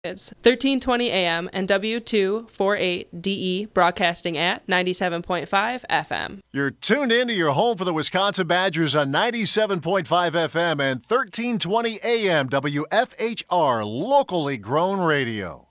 It's 1320 AM and W248DE broadcasting at 97.5 FM. You're tuned in to your home for the Wisconsin Badgers on 97.5 FM and 1320 AM WFHR, locally grown radio.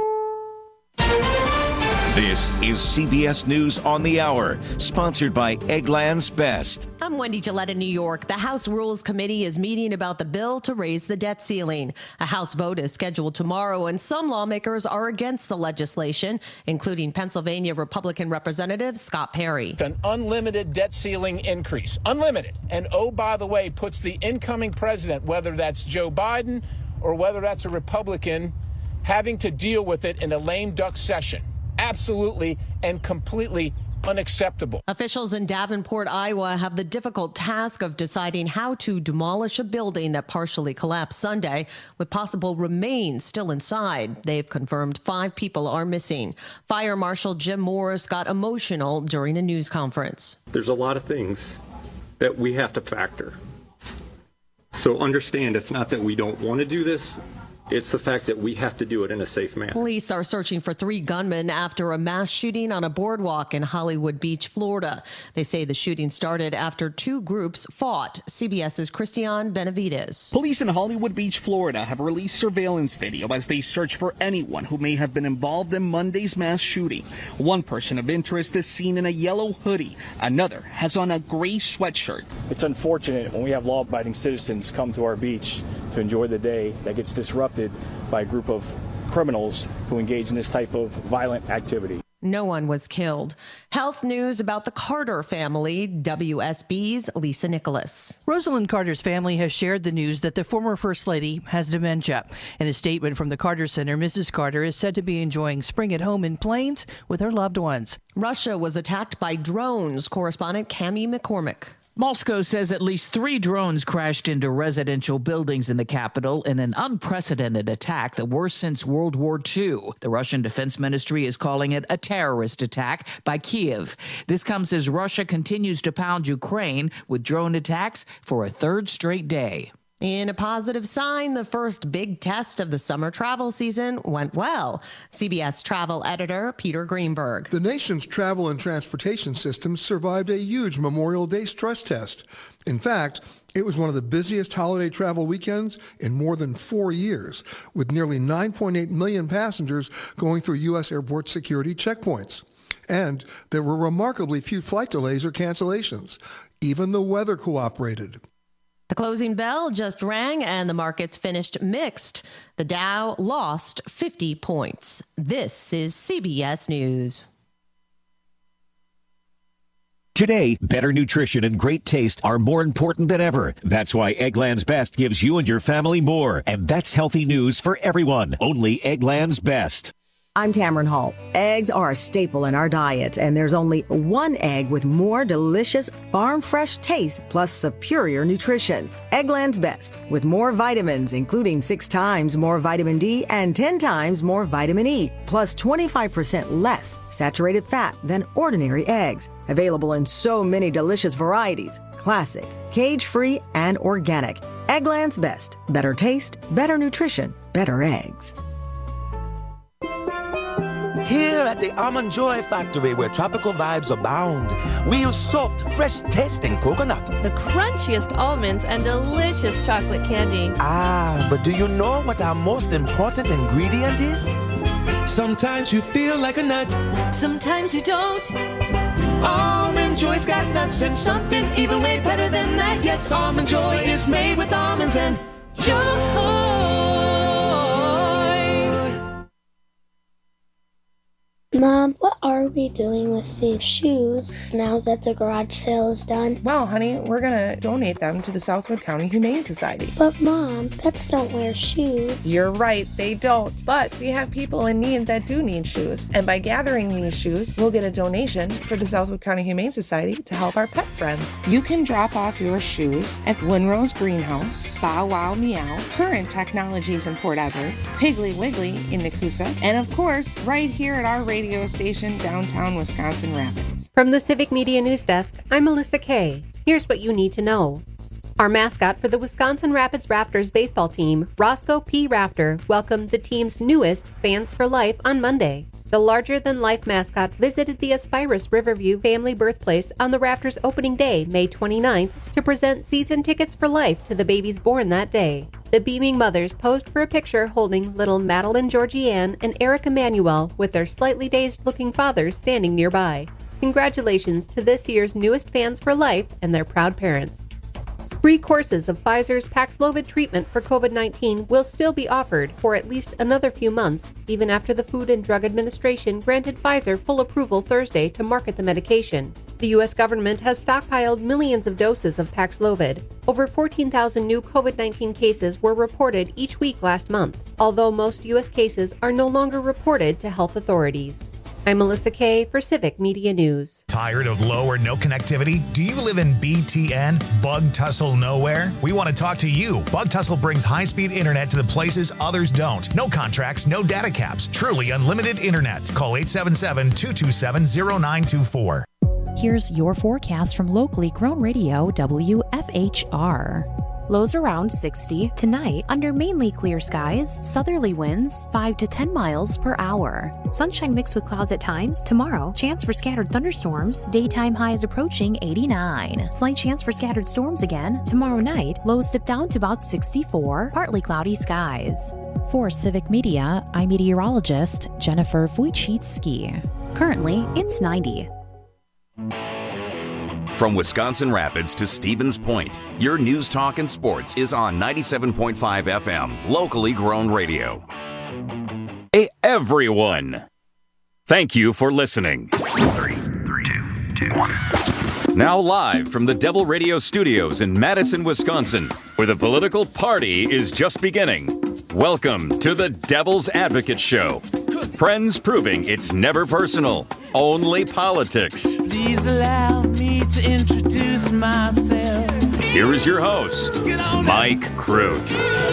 This is CBS News on the Hour, sponsored by Eggland's Best. I'm Wendy Gillette in New York. The House Rules Committee is meeting about the bill to raise the debt ceiling. A House vote is scheduled tomorrow, and some lawmakers are against the legislation, including Pennsylvania Republican Representative Scott Perry. An unlimited debt ceiling increase. Unlimited. And oh, by the way, puts the incoming president, whether that's Joe Biden or whether that's a Republican, having to deal with it in a lame duck session. Absolutely and completely unacceptable. Officials in Davenport, Iowa have the difficult task of deciding how to demolish a building that partially collapsed Sunday with possible remains still inside. They've confirmed 5 people are missing. Fire Marshal Jim Morris got emotional during a news conference. There's a lot of things that we have to factor. So understand, it's not that we don't want to do this. It's the fact that we have to do it in a safe manner. Police are searching for 3 gunmen after a mass shooting on a boardwalk in Hollywood Beach, Florida. They say the shooting started after 2 groups fought. CBS's Christian Benavides. Police in Hollywood Beach, Florida have released surveillance video as they search for anyone who may have been involved in Monday's mass shooting. One person of interest is seen in a yellow hoodie. Another has on a gray sweatshirt. It's unfortunate when we have law-abiding citizens come to our beach to enjoy the day that gets disrupted by a group of criminals who engage in this type of violent activity. No one was killed. Health news about the Carter family, WSB's Lisa Nicholas. Rosalind Carter's family has shared the news that the former First Lady has dementia. In a statement from the Carter Center, Mrs. Carter is said to be enjoying spring at home in Plains with her loved ones. Russia was attacked by drones. Correspondent Cammie McCormick. Moscow says at least 3 drones crashed into residential buildings in the capital in an unprecedented attack, the worst since World War II. The Russian Defense Ministry is calling it a terrorist attack by Kyiv. This comes as Russia continues to pound Ukraine with drone attacks for a 3rd straight day. In a positive sign, the first big test of the summer travel season went well. CBS travel editor Peter Greenberg. The nation's travel and transportation systems survived a huge Memorial Day stress test. In fact, it was one of the busiest holiday travel weekends in more than 4 years, with nearly 9.8 million passengers going through U.S. airport security checkpoints. And there were remarkably few flight delays or cancellations. Even the weather cooperated. The closing bell just rang and the markets finished mixed. The Dow lost 50 points. This is CBS News. Today, better nutrition and great taste are more important than ever. That's why Eggland's Best gives you and your family more. And that's healthy news for everyone. Only Eggland's Best. I'm Tamron Hall. Eggs are a staple in our diets, and there's only one egg with more delicious farm-fresh taste plus superior nutrition. Eggland's Best, with more vitamins, including 6 times more vitamin D and 10 times more vitamin E, plus 25% less saturated fat than ordinary eggs. Available in so many delicious varieties: classic, cage-free, and organic. Eggland's Best. Better taste, better nutrition, better eggs. Here at the Almond Joy Factory, where tropical vibes abound, we use soft, fresh-tasting coconut. The crunchiest almonds and delicious chocolate candy. Ah, but do you know what our most important ingredient is? Sometimes you feel like a nut. Sometimes you don't. Almond Joy's got nuts and something even way better than that. Yes, Almond Joy is made with almonds and joy. Mom, what are we doing with these shoes now that the garage sale is done? Well, honey, we're going to donate them to the Southwood County Humane Society. But Mom, pets don't wear shoes. You're right, they don't. But we have people in need that do need shoes. And by gathering these shoes, we'll get a donation for the Southwood County Humane Society to help our pet friends. You can drop off your shoes at Winrose Greenhouse, Bow Wow Meow, Current Technologies in Port Edwards, Piggly Wiggly in Nakusa, and of course, right here at our radio station downtown Wisconsin Rapids. From the Civic Media News Desk, I'm Melissa Kay. Here's what you need to know. Our mascot for the Wisconsin Rapids Raptors baseball team, Roscoe P. Rafter, welcomed the team's newest Fans for Life on Monday. The larger-than-life mascot visited the Aspirus Riverview family birthplace on the Raptors' opening day, May 29th, to present season tickets for life to the babies born that day. The beaming mothers posed for a picture holding little Madeline Georgianne and Eric Emanuel with their slightly dazed-looking fathers standing nearby. Congratulations to this year's newest Fans for Life and their proud parents. Free courses of Pfizer's Paxlovid treatment for COVID-19 will still be offered for at least another few months, even after the Food and Drug Administration granted Pfizer full approval Thursday to market the medication. The U.S. government has stockpiled millions of doses of Paxlovid. Over 14,000 new COVID-19 cases were reported each week last month, although most U.S. cases are no longer reported to health authorities. I'm Melissa Kay for Civic Media News. Tired of low or no connectivity? Do you live in BTN, Bug Tussle Nowhere? We want to talk to you. Bug Tussle brings high-speed internet to the places others don't. No contracts, no data caps. Truly unlimited internet. Call 877-227-0924. Here's your forecast from locally grown radio WFHR. Lows around 60 tonight under mainly clear skies, southerly winds 5 to 10 miles per hour. Sunshine mixed with clouds at times. Tomorrow, chance for scattered thunderstorms. Daytime highs approaching 89. Slight chance for scattered storms again. Tomorrow night, lows dip down to about 64. Partly cloudy skies. For Civic Media, I'm meteorologist Jennifer Wojcicki. Currently, it's 90. From Wisconsin Rapids to Stevens Point, your news, talk, and sports is on 97.5 FM, locally grown radio. Hey, everyone. Thank you for listening. 3, 2, 2, 1. Now live from the Devil Radio Studios in Madison, Wisconsin, where the political party is just beginning. Welcome to the Devil's Advocate Show. Friends proving it's never personal, only politics. Please allow me to introduce myself. Here is your host, Mike Crute.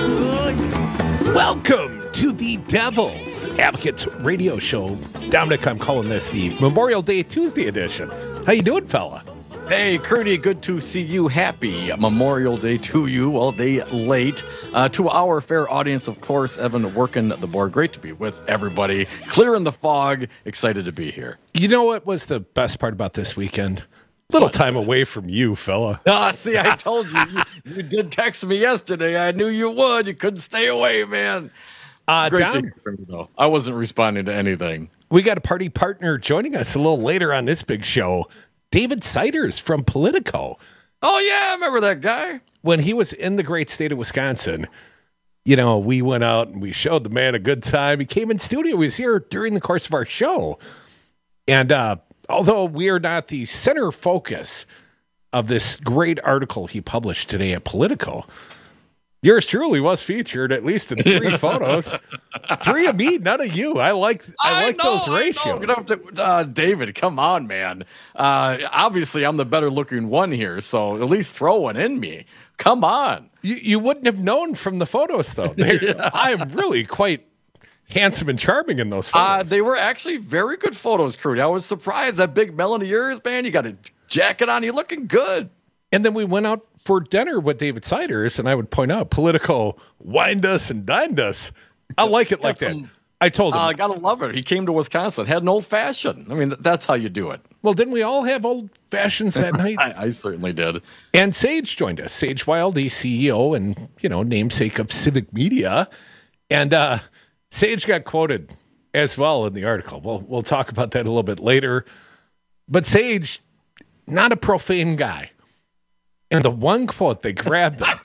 Welcome to the Devil's Advocate Radio Show. Dominic, I'm calling this the Memorial Day Tuesday edition. How you doing, fella? Hey, Crudy, good to see you. Happy Memorial Day to you, all day late. To our fair audience, of course, Evan working the board. Great to be with everybody. Clearing the fog. Excited to be here. You know what was the best part about this weekend? Little time away from you, fella. See, I told you. You did text me yesterday. I knew you would. You couldn't stay away, man. Great to hear from you, though. I wasn't responding to anything. We got a party partner joining us a little later on this big show. David Siders from Politico. Oh, yeah, I remember that guy. When he was in the great state of Wisconsin, you know, we went out and we showed the man a good time. He came in studio. He was here during the course of our show. And although we are not the center focus of this great article he published today at Politico, yours truly was featured at least in 3 photos. 3 of me, none of you. I like those ratios. David, come on, man. Obviously, I'm the better looking one here, so at least throw one in me. Come on. You wouldn't have known from the photos, though. I'm really quite handsome and charming in those photos. They were actually very good photos, Crudy. I was surprised. That big melon of yours, man. You got a jacket on. You're looking good. And then we went out for dinner with David Siders, and I would point out, Politico wined us and dined us. I like it like that. I told him. I gotta love it. He came to Wisconsin, had an old fashioned. I mean, that's how you do it. Well, didn't we all have old fashions that night? I certainly did. And Sage joined us. Sage Wild, the CEO and, namesake of Civic Media. And Sage got quoted as well in the article. We'll talk about that a little bit later. But Sage, not a profane guy. And the one quote they grabbed him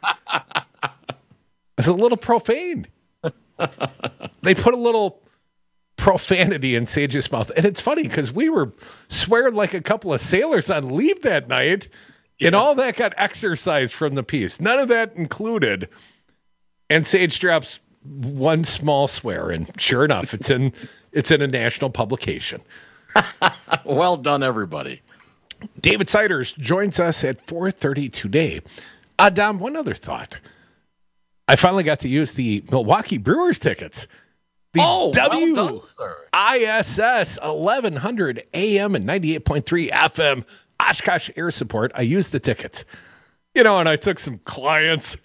is a little profane. They put a little profanity in Sage's mouth. And it's funny because we were swearing like a couple of sailors on leave that night, and all that got exercised from the piece. None of that included. And Sage drops one small swear, and sure enough, it's in a national publication. Well done, everybody. David Siders joins us at 4:30 today. Dom, one other thought. I finally got to use the Milwaukee Brewers tickets. The well done, sir. WISS 1100 AM and 98.3 FM Oshkosh Air Support. I used the tickets. and I took some clients.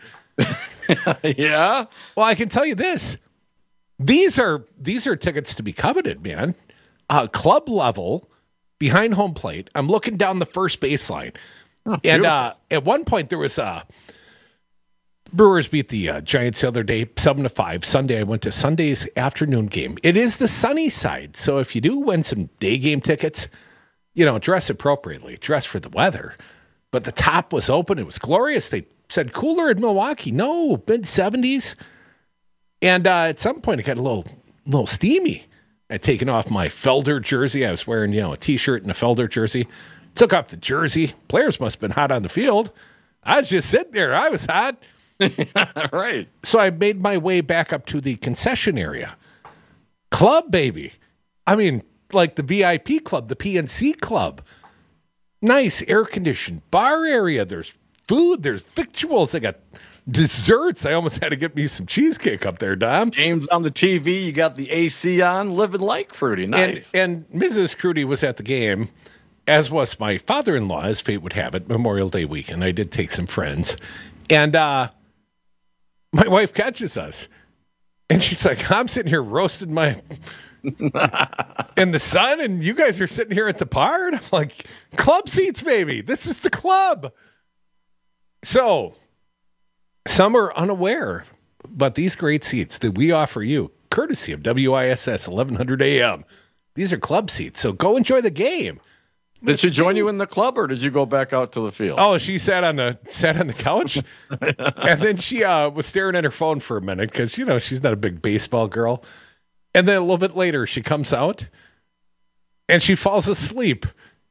Yeah. Well, I can tell you this. These are tickets to be coveted, man. Club level, behind home plate. I'm looking down the first baseline. And at one point there was Brewers beat the Giants the other day, 7-5. Sunday, I went to Sunday's afternoon game. It is the sunny side. So if you do win some day game tickets, dress appropriately. Dress for the weather. But the top was open. It was glorious. They said cooler in Milwaukee. No, mid-70s. And at some point, it got a little steamy. I'd taken off my Felder jersey. I was wearing, a T-shirt and a Felder jersey. Took off the jersey. Players must have been hot on the field. I was just sitting there. I was hot. Right. So I made my way back up to the concession area. Club, baby. I mean, like the VIP club, the PNC club. Nice air-conditioned bar area. There's food. There's victuals. They got desserts. I almost had to get me some cheesecake up there, Dom. Games on the TV. You got the AC on. Living like Fruity. Nice. And Mrs. Crudy was at the game, as was my father-in-law, as fate would have it, Memorial Day weekend. I did take some friends. And my wife catches us. And she's like, I'm sitting here roasting my... in the sun, and you guys are sitting here at the bar? And I'm like, club seats, baby. This is the club. So... some are unaware, but these great seats that we offer you, courtesy of WISS 1100 AM, these are club seats. So go enjoy the game. Did she join you in the club, or did you go back out to the field? Oh, she sat on the couch, and then she was staring at her phone for a minute because she's not a big baseball girl. And then a little bit later, she comes out, and she falls asleep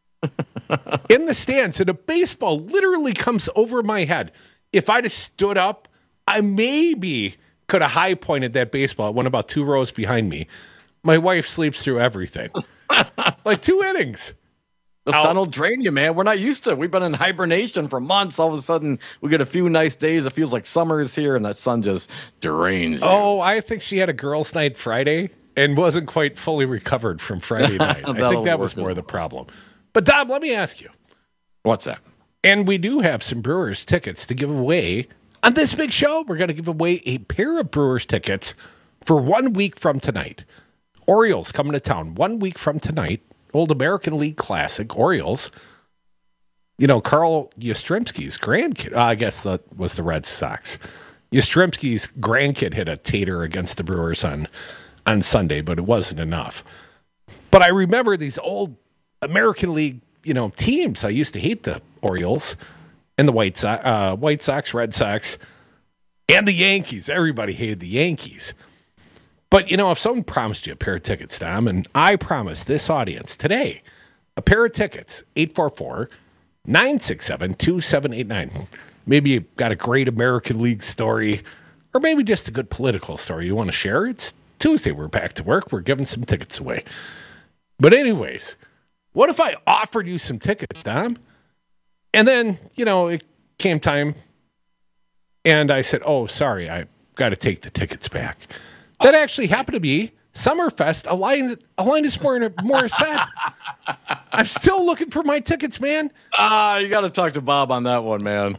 in the stands, and a baseball literally comes over my head. If I'd have stood up, I maybe could have high pointed that baseball. It went about 2 rows behind me. My wife sleeps through everything. Like 2 innings. The sun will drain you, man. We're not used to it. We've been in hibernation for months. All of a sudden, we get a few nice days. It feels like summer is here, and that sun just drains you. Oh, I think she had a girls' night Friday and wasn't quite fully recovered from Friday night. I think that was more the problem. But, Dom, let me ask you. What's that? And we do have some Brewers tickets to give away on this big show. We're going to give away a pair of Brewers tickets for 1 week from tonight. Orioles coming to town 1 week from tonight. Old American League Classic, Orioles. Carl Yastrzemski's grandkid, I guess that was the Red Sox. Yastrzemski's grandkid hit a tater against the Brewers on Sunday, but it wasn't enough. But I remember these old American League teams. I used to hate the Orioles and the White Sox, Red Sox, and the Yankees. Everybody hated the Yankees. But, if someone promised you a pair of tickets, Tom, and I promised this audience today a pair of tickets, 844-967-2789. Maybe you've got a great American League story, or maybe just a good political story you want to share. It's Tuesday. We're back to work. We're giving some tickets away. But anyways, what if I offered you some tickets, Tom? And then, it came time, and I said, oh, sorry, I've got to take the tickets back. That actually happened to be Summerfest, Alanis Morissette. I'm still looking for my tickets, man. You got to talk to Bob on that one, man.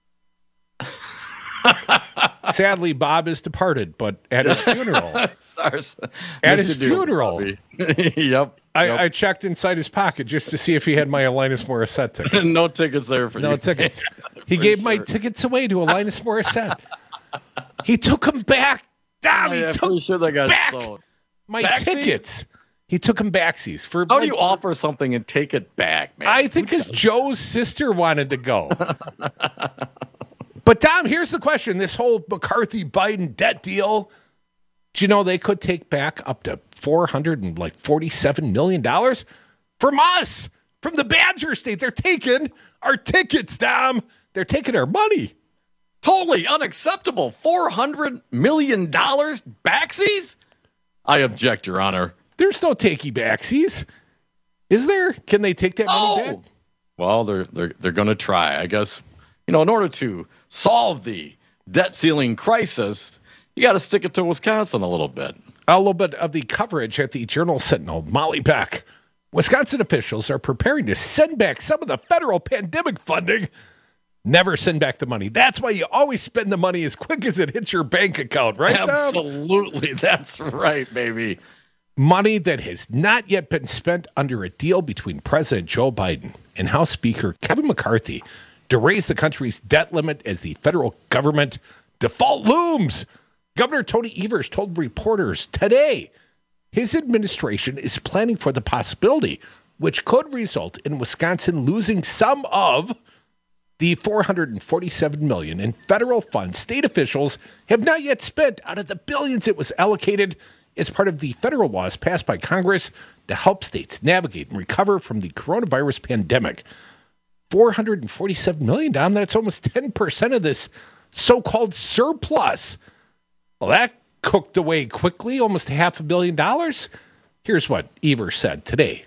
Sadly, Bob is departed, but at his funeral. Yep. I checked inside his pocket just to see if he had my Alanis Morissette tickets. No tickets there for you. No tickets. He gave my tickets away to Alanis Morissette. He took them back. Dom, he took back my tickets. He took them backsies. How do you offer something and take it back, man? I think because Joe's sister wanted to go. But, Tom, here's the question. This whole McCarthy-Biden debt deal, do you know they could take back up to $447 million from us, from the Badger State? They're taking our tickets, Tom. They're taking our money. Totally unacceptable. $400 million backsies? I object, Your Honor. There's no takey backsies. Is there? Can they take that money back? Well, they're going to try. I guess, in order to solve the debt ceiling crisis, you got to stick it to Wisconsin a little bit. A little bit of the coverage at the Journal-Sentinel. Molly Beck. Wisconsin officials are preparing to send back some of the federal pandemic funding never send back the money. That's why you always spend the money as quick as it hits your bank account, right? Absolutely. That's right, baby. Money that has not yet been spent under a deal between President Joe Biden and House Speaker Kevin McCarthy to raise the country's debt limit as the federal government default looms. Governor Tony Evers told reporters today his administration is planning for the possibility, which could result in Wisconsin losing some of the $447 million in federal funds state officials have not yet spent out of the billions it was allocated as part of the federal laws passed by Congress to help states navigate and recover from the coronavirus pandemic. $447 million, Dom, that's almost 10% of this so-called surplus. Well, that cooked away quickly, almost $500 million. Here's what Evers said today.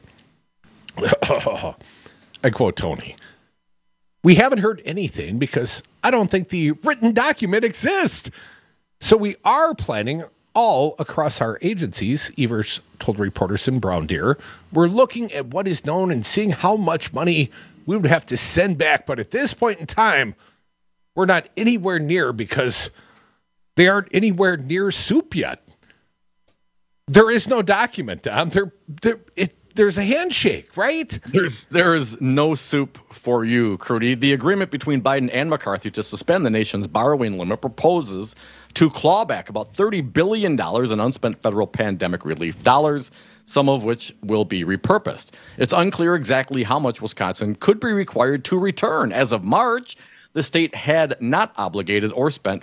I quote Tony. "We haven't heard anything because I don't think the written document exists. So we are planning all across our agencies," Evers told reporters in Brown Deer. "We're looking at what is known and seeing how much money we would have to send back. But at this point in time, we're not anywhere near because they aren't anywhere near soup yet." There is no document, Tom. There's a handshake, right? There is no soup for you, Crudy. The agreement between Biden and McCarthy to suspend the nation's borrowing limit proposes to claw back about $30 billion in unspent federal pandemic relief dollars, some of which will be repurposed. It's unclear exactly how much Wisconsin could be required to return. As of March, the state had not obligated or spent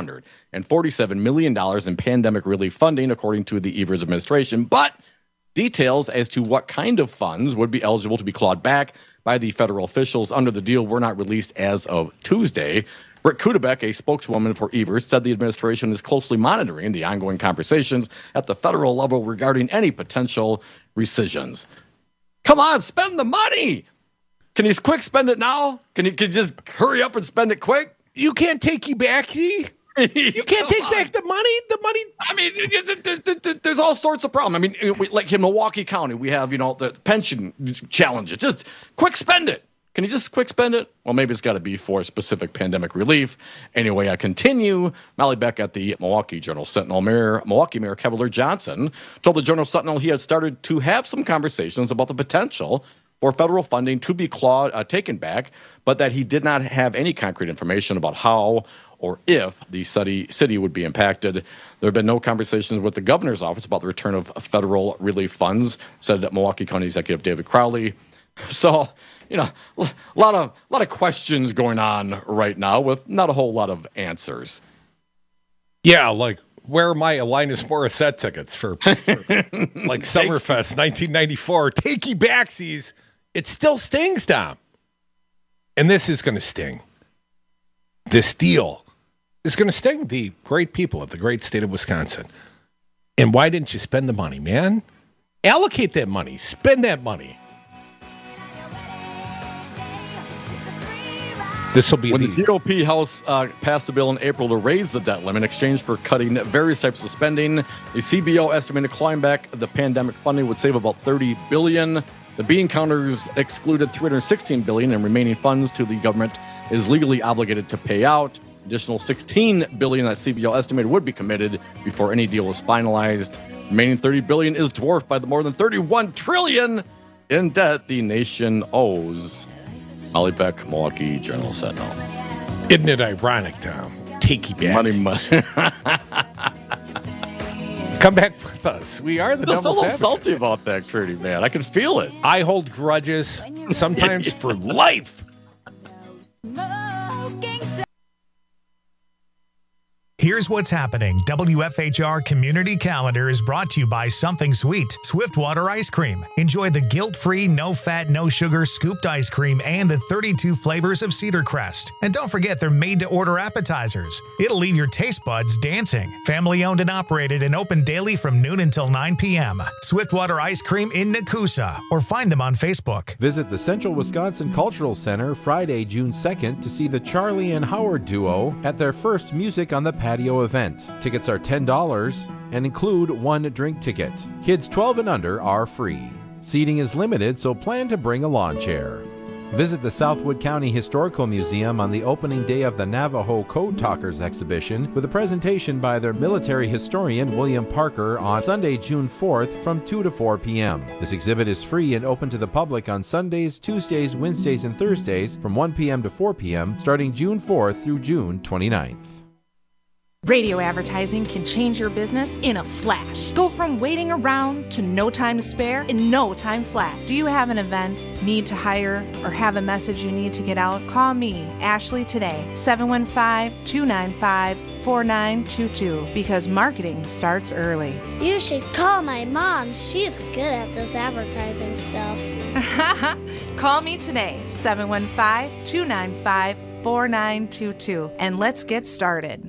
$447 million in pandemic relief funding, according to the Evers administration. But details as to what kind of funds would be eligible to be clawed back by the federal officials under the deal were not released as of Tuesday. Rick Kudebeck, a spokeswoman for Evers, said the administration is closely monitoring the ongoing conversations at the federal level regarding any potential rescissions. Come on, spend the money! Can you quick spend it now? Can you just hurry up and spend it quick? You can't take you back, see? You can't take back the money. I mean, there's all sorts of problems. I mean, like in Milwaukee County, we have, the pension challenges. Just quick spend it. Can you just quick spend it? Well, maybe it's got to be for specific pandemic relief. Anyway, I continue. Molly Beck at the Milwaukee Journal-Sentinel. Milwaukee Mayor Cavalier Johnson told the Journal-Sentinel he had started to have some conversations about the potential for federal funding to be taken back, but that he did not have any concrete information about how or if the city would be impacted. There have been no conversations with the governor's office about the return of federal relief funds, said Milwaukee County Executive David Crowley. So, a lot of questions going on right now with not a whole lot of answers. Yeah, like where are my Alanis Morissette tickets for like Summerfest 1994? Takey backsies. It still stings, Dom. And this is going to sting. This deal is going to sting the great people of the great state of Wisconsin. And why didn't you spend the money, man? Allocate that money. Spend that money. This will be when the GOP House passed a bill in April to raise the debt limit in exchange for cutting various types of spending. The CBO estimated clawing back the pandemic funding would save about $30 billion. The bean counters excluded $316 billion in remaining funds to the government is legally obligated to pay out. Additional $16 billion that CBO estimated would be committed before any deal was finalized. Remaining $30 billion is dwarfed by the more than $31 trillion in debt the nation owes. Molly Beck, Milwaukee Journal-Sentinel. Isn't it ironic, Tom? Takey backs. Money. Come back with us. We are the devil's advocate. I'm salty about that, Trudy, man. I can feel it. I hold grudges, sometimes for life. Here's what's happening. WFHR Community Calendar is brought to you by Something Sweet, Swiftwater Ice Cream. Enjoy the guilt-free, no-fat, no-sugar scooped ice cream and the 32 flavors of Cedar Crest. And don't forget they're made-to-order appetizers. It'll leave your taste buds dancing. Family-owned and operated and open daily from noon until 9 p.m. Swiftwater Ice Cream in Nakusa, or find them on Facebook. Visit the Central Wisconsin Cultural Center Friday, June 2nd to see the Charlie and Howard duo at their first Music on the Patio event. Tickets are $10 and include one drink ticket. Kids 12 and under are free. Seating is limited, so plan to bring a lawn chair. Visit the Southwood County Historical Museum on the opening day of the Navajo Code Talkers exhibition with a presentation by their military historian William Parker on Sunday, June 4th from 2 to 4 p.m. This exhibit is free and open to the public on Sundays, Tuesdays, Wednesdays, and Thursdays from 1 p.m. to 4 p.m. starting June 4th through June 29th. Radio advertising can change your business in a flash. Go from waiting around to no time to spare in no time flat. Do you have an event, need to hire, or have a message you need to get out? Call me, Ashley, today, 715-295-4922, because marketing starts early. You should call my mom. She's good at this advertising stuff. Call me today, 715-295-4922, and let's get started.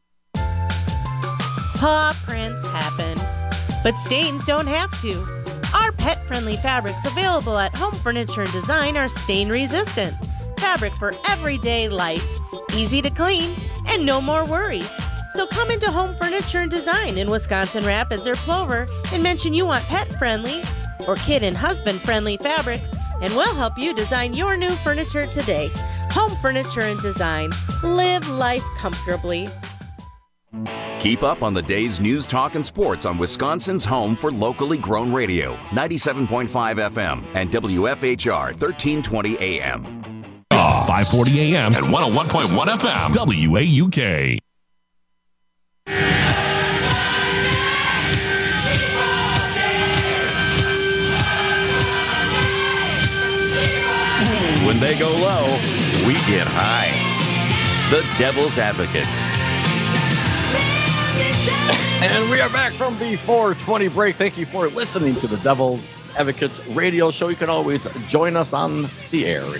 Paw prints happen, but stains don't have to. Our pet-friendly fabrics available at Home Furniture and Design are stain-resistant. Fabric for everyday life, easy to clean, and no more worries. So come into Home Furniture and Design in Wisconsin Rapids or Plover and mention you want pet-friendly or kid and husband-friendly fabrics, and we'll help you design your new furniture today. Home Furniture and Design. Live life comfortably. Keep up on the day's news, talk, and sports on Wisconsin's home for locally grown radio, 97.5 FM and WFHR 1320 AM. 540 AM and 101.1 FM, WAUK. When they go low, we get high. The Devil's Advocates. And we are back from the 420 break. Thank you for listening to the Devil's Advocates radio show. You can always join us on the air at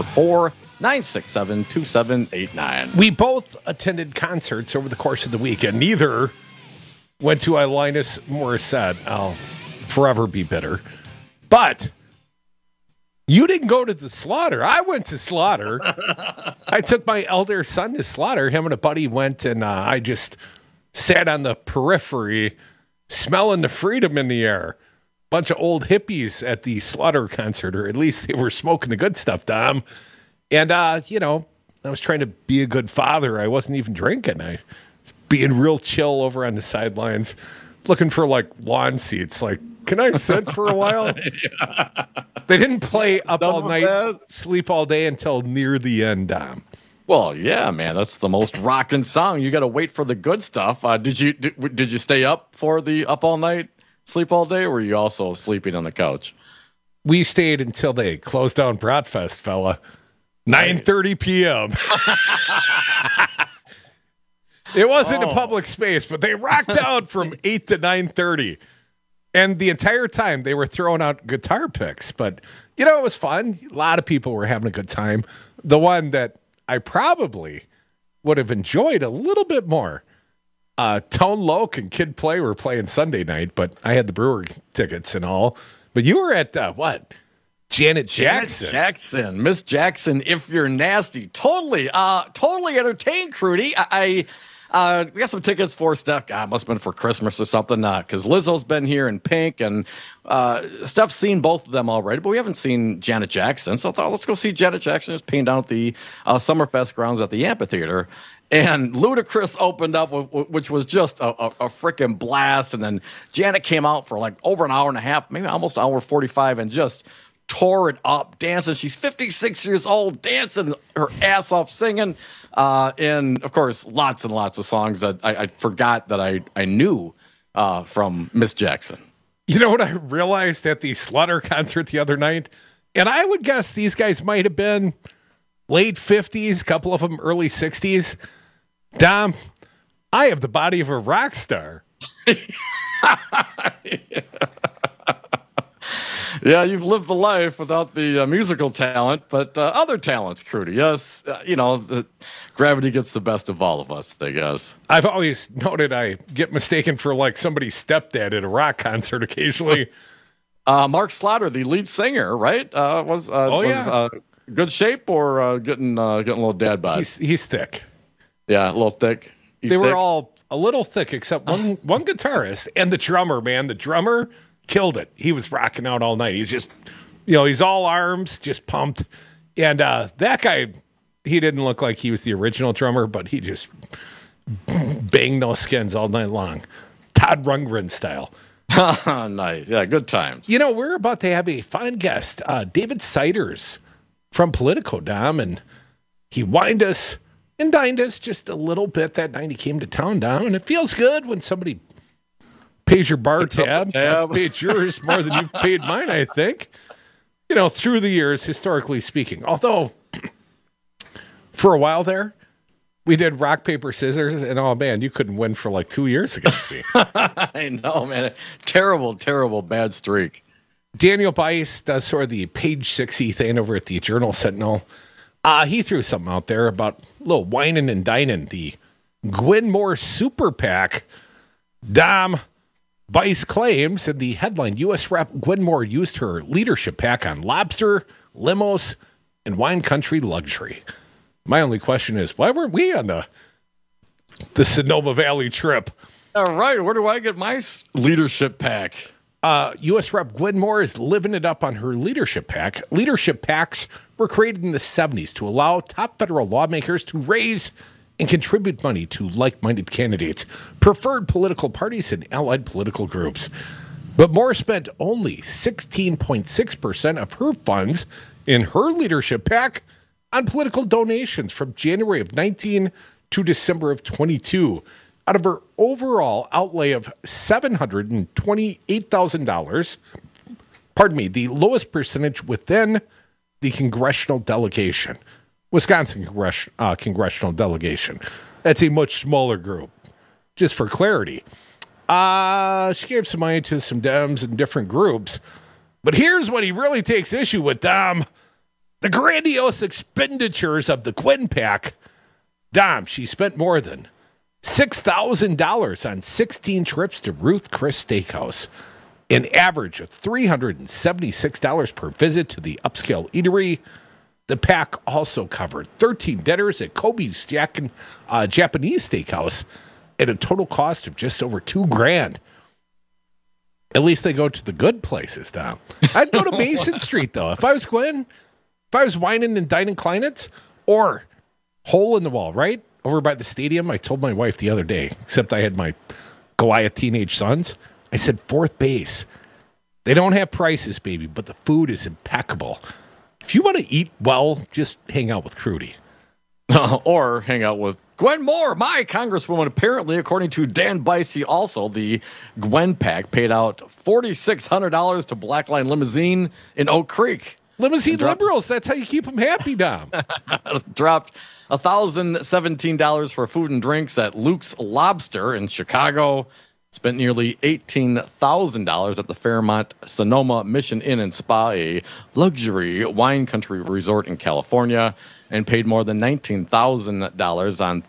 844-967-2789. We both attended concerts over the course of the week, and neither went to Alanis Morissette. I'll forever be bitter. But you didn't go to the Slaughter. I went to Slaughter. I took my elder son to Slaughter. Him and a buddy went, and I just sat on the periphery smelling the freedom in the air. Bunch of old hippies at the Slaughter concert, or at least they were smoking the good stuff, Dom. And, I was trying to be a good father. I wasn't even drinking. I was being real chill over on the sidelines, looking for, lawn seats. Can I sit for a while? Yeah. They didn't play Up All Night, Sleep All Day until near the end, Dom. Well, yeah, man, that's the most rocking song. You got to wait for the good stuff. Did you stay up for the Up All Night, Sleep All Day, or were you also sleeping on the couch? We stayed until they closed down Bratfest, fella. 9:30 p.m. It wasn't a public space, but they rocked out from 8 to 9:30. And the entire time they were throwing out guitar picks. But, it was fun. A lot of people were having a good time. The one that I probably would have enjoyed a little bit more. Tone Loc and Kid Play were playing Sunday night, but I had the Brewer tickets and all. But you were at what? Janet Jackson. Miss Jackson, If You're Nasty. Totally entertained, Crudy. We got some tickets for Steph. God, must have been for Christmas or something. Because Lizzo's been here in Pink, and Steph's seen both of them already, but we haven't seen Janet Jackson. So I thought, let's go see Janet Jackson. Just paying down at the Summerfest grounds at the amphitheater. And Ludacris opened up, which was just a freaking blast. And then Janet came out for over an hour and a half, maybe almost an hour 45, and just tore it up, dancing. She's 56 years old, dancing her ass off, singing. And, of course, lots and lots of songs that I forgot that I knew from Miss Jackson. You know what I realized at the Slaughter concert the other night? And I would guess these guys might have been late 50s, a couple of them early 60s. Dom, I have the body of a rock star. Yeah, you've lived the life without the musical talent, but other talents, Crudy. Yes, the gravity gets the best of all of us, I guess. I've always noted I get mistaken for somebody's stepdad at a rock concert occasionally. Mark Slaughter, the lead singer, right? Was good shape or getting a little dad bod? He's thick. Yeah, a little thick. They were all a little thick except one guitarist and the drummer, man. The drummer killed it. He was rocking out all night. He's just, he's all arms, just pumped. And that guy, he didn't look like he was the original drummer, but he just banged those skins all night long. Todd Rundgren style. Nice. Yeah, good times. You know, we're about to have a fine guest, David Siders from Politico, Dom, and he wined us and dined us just a little bit that night he came to town, Dom, and it feels good when somebody pays your bar tab. I've paid yours more than you've paid mine, I think. You know, through the years, historically speaking. Although, for a while there, we did rock, paper, scissors, and oh man, you couldn't win for like 2 years against me. I know, man. Terrible, terrible bad streak. Daniel Bice does sort of the page 6-y thing over at the Journal Sentinel. He threw something out there about a little whining and dining, the Gwen Moore Super PAC. Dom Bice claims in the headline, U.S. Rep. Gwen Moore used her leadership PAC on lobster, limos, and wine country luxury. My only question is, why weren't we on the Sonoma Valley trip? All right, where do I get my leadership PAC? U.S. Rep. Gwen Moore is living it up on her leadership PAC. Leadership PACs were created in the 70s to allow top federal lawmakers to raise and contribute money to like-minded candidates, preferred political parties, and allied political groups. But Moore spent only 16.6% of her funds in her leadership PAC on political donations from January of 19 to December of 22, out of her overall outlay of $728,000. Pardon me, the lowest percentage within the congressional delegation, Wisconsin congressional delegation. That's a much smaller group. Just for clarity, she gave some money to some Dems in different groups. But here's what he really takes issue with, Dom. The grandiose expenditures of the Gwen PAC. Dom, she spent more than $6,000 on 16 trips to Ruth Chris Steakhouse, an average of $376 per visit to the upscale eatery. The PAC also covered 13 dinners at Kobe's Japanese Steakhouse at a total cost of just over $2,000. At least they go to the good places, Dom. I'd go to Mason Street, though. If I was Gwen, if I was whining and dining Kleinitz, or hole in the wall, right? Over by the stadium, I told my wife the other day, except I had my Goliath teenage sons, I said, fourth base. They don't have prices, baby, but the food is impeccable. If you want to eat well, just hang out with Crudy. Or hang out with Gwen Moore, my congresswoman. Apparently, according to Dan Bice, also the Gwen PAC paid out $4,600 to Blackline Limousine in Oak Creek. Limousine liberals, that's how you keep them happy, Dom. Dropped $1,017 for food and drinks at Luke's Lobster in Chicago. Spent nearly $18,000 at the Fairmont Sonoma Mission Inn and Spa, a luxury wine country resort in California, and paid more than $19,000 on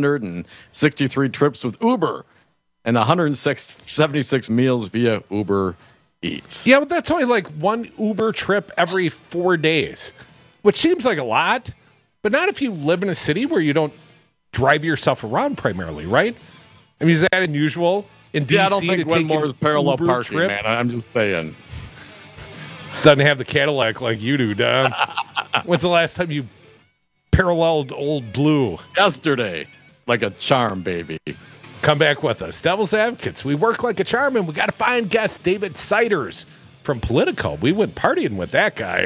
363 trips with Uber and 176 meals via Uber Eats. Yeah, but that's only like one Uber trip every 4 days, which seems like a lot, but not if you live in a city where you don't drive yourself around primarily, right? I mean, is that unusual in DC? Yeah, I don't think Gwen Moore's parallel Uber parking, trip? man. I'm just saying. Doesn't have the Cadillac like you do, Don. When's the last time you paralleled Old Blue? Yesterday. Like a charm, baby. Come back with us. Devil's Advocates. We work like a charm, and we got to find guest David Siders from Politico. We went partying with that guy.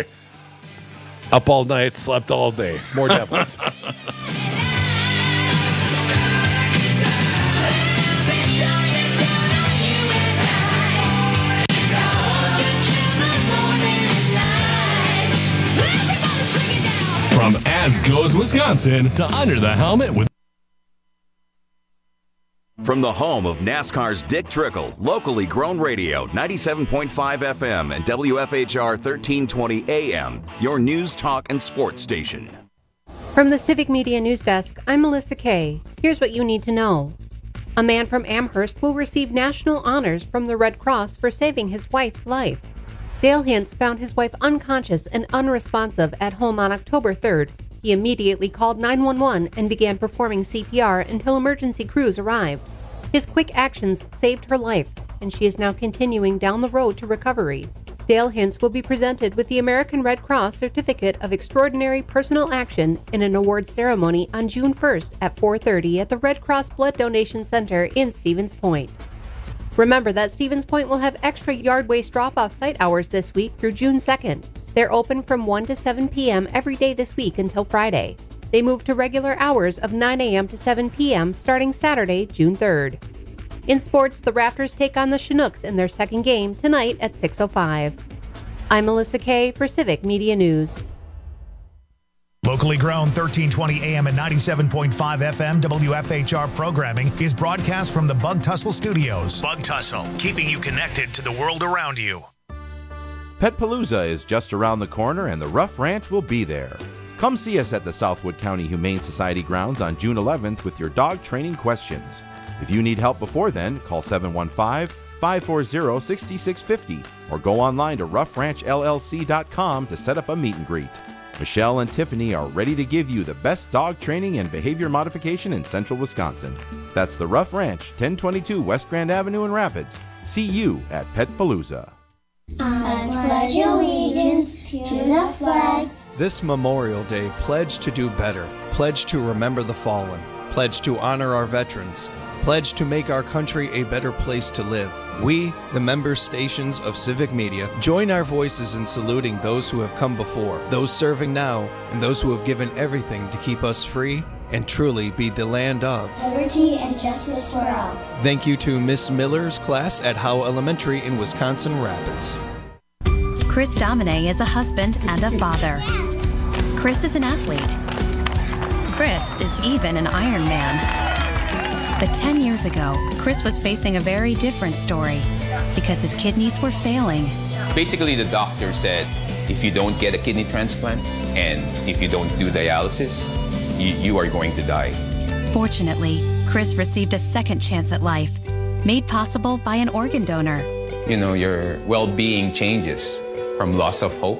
Up all night, slept all day. More Devils. From As Goes Wisconsin to Under the Helmet with. From the home of NASCAR's Dick Trickle, locally grown radio, 97.5 FM and WFHR 1320 AM, your news, talk, and sports station. From the Civic Media News Desk, I'm Melissa Kay. Here's what you need to know. A man from Amherst will receive national honors from the Red Cross for saving his wife's life. Dale Hintz found his wife unconscious and unresponsive at home on October 3rd. He immediately called 911 and began performing CPR until emergency crews arrived. His quick actions saved her life, and she is now continuing down the road to recovery. Dale Hintz will be presented with the American Red Cross Certificate of Extraordinary Personal Action in an award ceremony on June 1st at 4:30 at the Red Cross Blood Donation Center in Stevens Point. Remember that Stevens Point will have extra yard waste drop-off site hours this week through June 2nd. They're open from 1 to 7 p.m. every day this week until Friday. They move to regular hours of 9 a.m. to 7 p.m. starting Saturday, June 3rd. In sports, the Raptors take on the Chinooks in their second game tonight at 6:05. I'm Melissa Kay for Civic Media News. Locally grown 1320 AM and 97.5 FM WFHR programming is broadcast from the Bug Tussle Studios. Bug Tussle, keeping you connected to the world around you. Petpalooza is just around the corner and the Rough Ranch will be there. Come see us at the Southwood County Humane Society grounds on June 11th with your dog training questions. If you need help before then, call 715-540-6650 or go online to roughranchllc.com to set up a meet and greet. Michelle and Tiffany are ready to give you the best dog training and behavior modification in central Wisconsin. That's the Rough Ranch, 1022 West Grand Avenue in Rapids. See you at Petpalooza. I pledge allegiance to the flag. This Memorial Day, pledge to do better. Pledge to remember the fallen. Pledge to honor our veterans. Pledge to make our country a better place to live. We, the member stations of Civic Media, join our voices in saluting those who have come before, those serving now, and those who have given everything to keep us free and truly be the land of liberty and justice for all. Thank you to Miss Miller's class at Howe Elementary in Wisconsin Rapids. Chris Domine is a husband and a father. Chris is an athlete. Chris is even an Ironman. But 10 years ago, Chris was facing a very different story because his kidneys were failing. Basically, the doctor said, if you don't get a kidney transplant and if you don't do dialysis, you are going to die. Fortunately, Chris received a second chance at life, made possible by an organ donor. You know, your well-being changes from loss of hope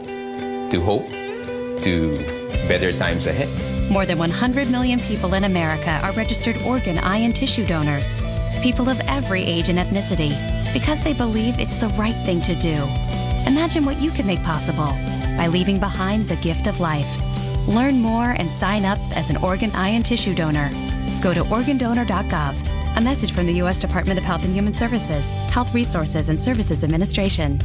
to better times ahead. More than 100 million people in America are registered organ, eye, and tissue donors. People of every age and ethnicity, because they believe it's the right thing to do. Imagine what you can make possible by leaving behind the gift of life. Learn more and sign up as an organ, eye, and tissue donor. Go to organdonor.gov. A message from the U.S. Department of Health and Human Services, Health Resources and Services Administration.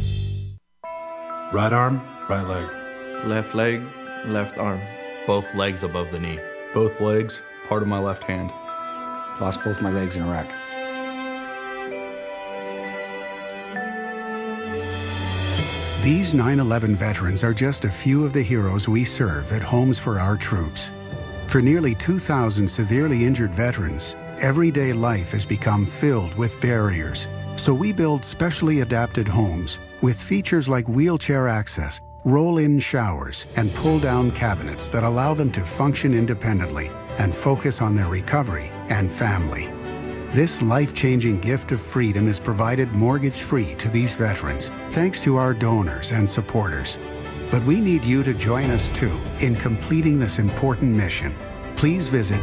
Right arm, right leg. Left leg, left arm. Both legs above the knee. Both legs, part of my left hand. Lost both my legs in Iraq. These 9/11 veterans are just a few of the heroes we serve at Homes for Our Troops. For nearly 2,000 severely injured veterans, everyday life has become filled with barriers. So we build specially adapted homes with features like wheelchair access, roll-in showers, and pull-down cabinets that allow them to function independently and focus on their recovery and family. This life-changing gift of freedom is provided mortgage-free to these veterans, thanks to our donors and supporters. But we need you to join us too in completing this important mission. Please visit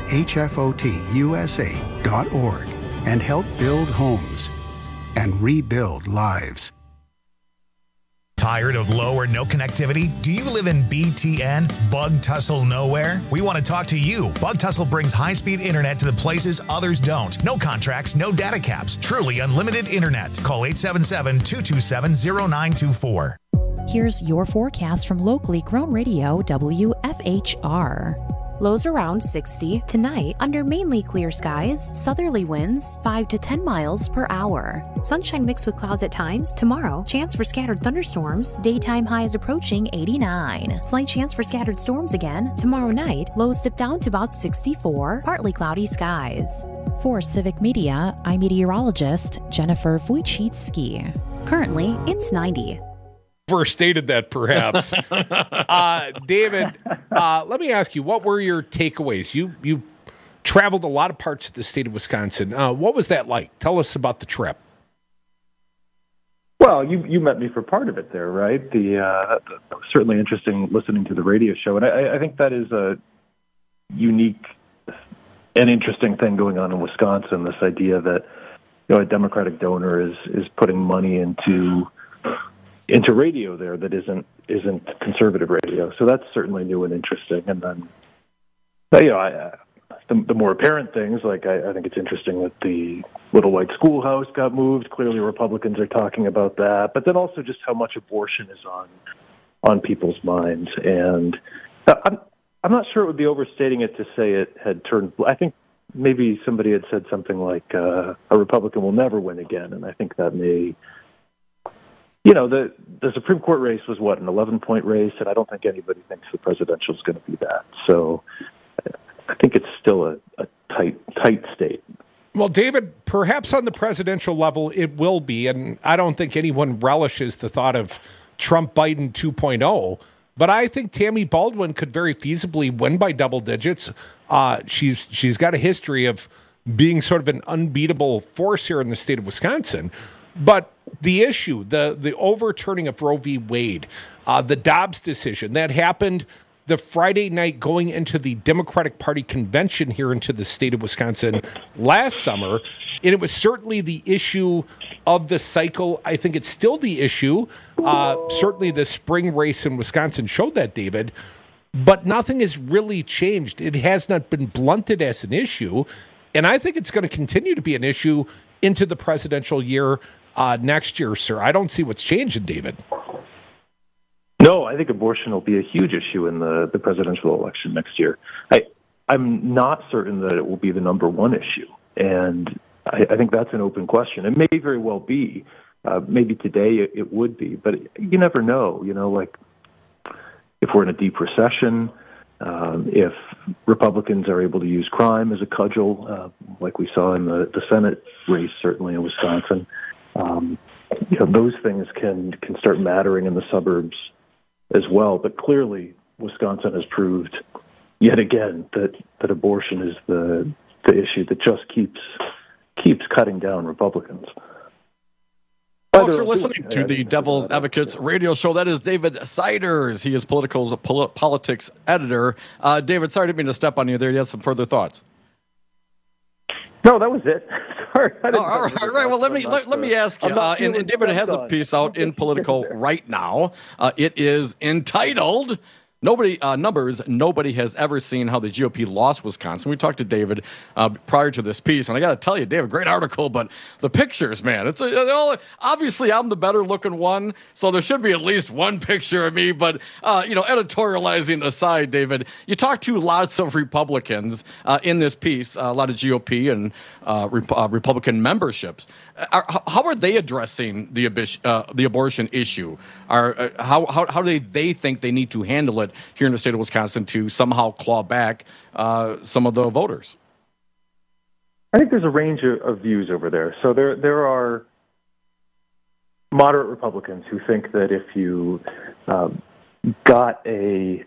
hfotusa.org and help build homes and rebuild lives. Tired of low or no connectivity? Do you live in BTN, Bug Tussle Nowhere? We want to talk to you. Bug Tussle brings high-speed internet to the places others don't. No contracts, no data caps. Truly unlimited internet. Call 877-227-0924. Here's your forecast from locally grown radio WFHR. Lows around 60 tonight under mainly clear skies, southerly winds 5 to 10 miles per hour. Sunshine mixed with clouds at times. Tomorrow, chance for scattered thunderstorms. Daytime highs approaching 89. Slight chance for scattered storms again. Tomorrow night, lows dip down to about 64. Partly cloudy skies. For Civic Media, I'm meteorologist Jennifer Wojcicki. Currently, it's 90. Overstated that perhaps. David, let me ask you, what were your takeaways? You traveled a lot of parts of the state of Wisconsin. What was that like? Tell us about the trip. Well, you met me for part of it there, right? That was certainly interesting listening to the radio show, and I think that is a unique and interesting thing going on in Wisconsin. This idea that a Democratic donor is putting money into into radio there that isn't conservative radio. So that's certainly new and interesting. And then, the more apparent things, like I think it's interesting that the Little White Schoolhouse got moved. Clearly Republicans are talking about that. But then also just how much abortion is on people's minds. And I'm not sure it would be overstating it to say it had turned. I think maybe somebody had said something like a Republican will never win again. And I think that may, the Supreme Court race was an 11-point race. And I don't think anybody thinks the presidential is going to be that. So I think it's still a tight state. Well, David, perhaps on the presidential level, it will be. And I don't think anyone relishes the thought of Trump-Biden 2.0. But I think Tammy Baldwin could very feasibly win by double digits. She's got a history of being sort of an unbeatable force here in the state of Wisconsin. But the issue, the overturning of Roe v. Wade, the Dobbs decision, that happened the Friday night going into the Democratic Party convention here into the state of Wisconsin last summer. And it was certainly the issue of the cycle. I think it's still the issue. Certainly the spring race in Wisconsin showed that, David. But nothing has really changed. It has not been blunted as an issue. And I think it's going to continue to be an issue into the presidential year next year, sir. I don't see what's changing, David. No, I think abortion will be a huge issue in the presidential election next year. I'm not certain that it will be the number one issue. And I think that's an open question. It may very well be. Maybe today it would be. But you never know. Like if we're in a deep recession, if Republicans are able to use crime as a cudgel, like we saw in the Senate race, certainly in Wisconsin, those things can start mattering in the suburbs as well. But clearly, Wisconsin has proved yet again that abortion is the issue that just keeps cutting down Republicans. Folks are listening to the Devil's Advocates radio show. That is David Siders. He is Political's politics editor. David, sorry to mean to step on you there. You have some further thoughts? No, that was it. Sorry. All right. Well, let me ask you. And David has a piece out in Political right now. It is entitled Nobody has ever seen how the GOP lost Wisconsin. We talked to David prior to this piece, and I got to tell you, David, great article, but the pictures, man, obviously I'm the better looking one, so there should be at least one picture of me. But editorializing aside, David, you talked to lots of Republicans in this piece, a lot of GOP and Republican memberships. How are they addressing the abortion issue? How do they think they need to handle it here in the state of Wisconsin to somehow claw back some of the voters? I think there's a range of views over there. So there are moderate Republicans who think that if you got a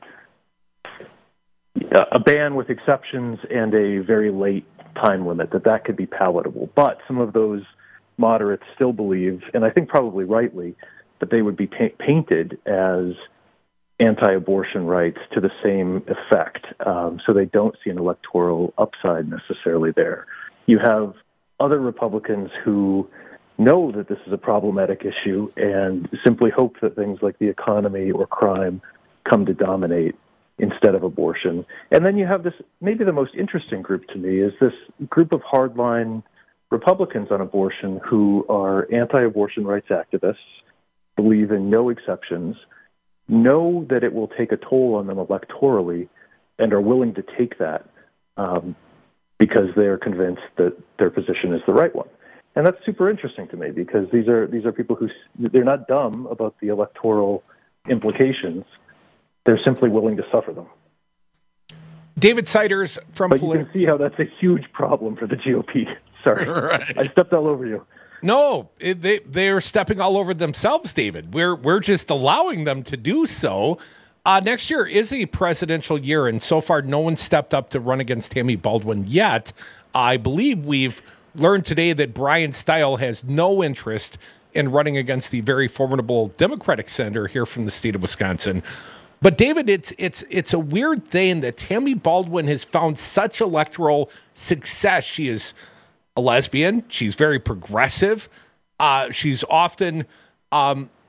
ban with exceptions and a very late time limit, that could be palatable. But some of those moderates still believe, and I think probably rightly, that they would be painted as anti-abortion rights to the same effect. So they don't see an electoral upside necessarily there. You have other Republicans who know that this is a problematic issue and simply hope that things like the economy or crime come to dominate instead of abortion. And then you have this, maybe the most interesting group to me, is this group of hardline Republicans on abortion who are anti-abortion rights activists, believe in no exceptions, know that it will take a toll on them electorally, and are willing to take that because they are convinced that their position is the right one. And that's super interesting to me because these are people who, they're not dumb about the electoral implications. They're simply willing to suffer them. David Siders from... But you can see how that's a huge problem for the GOP. Sorry, right. I stepped all over you. No, they're stepping all over themselves, David. We're just allowing them to do so. Next year is a presidential year, and so far no one stepped up to run against Tammy Baldwin yet. I believe we've learned today that Brian Stile has no interest in running against the very formidable Democratic senator here from the state of Wisconsin. But David, it's a weird thing that Tammy Baldwin has found such electoral success. She is a lesbian. She's very progressive. She's often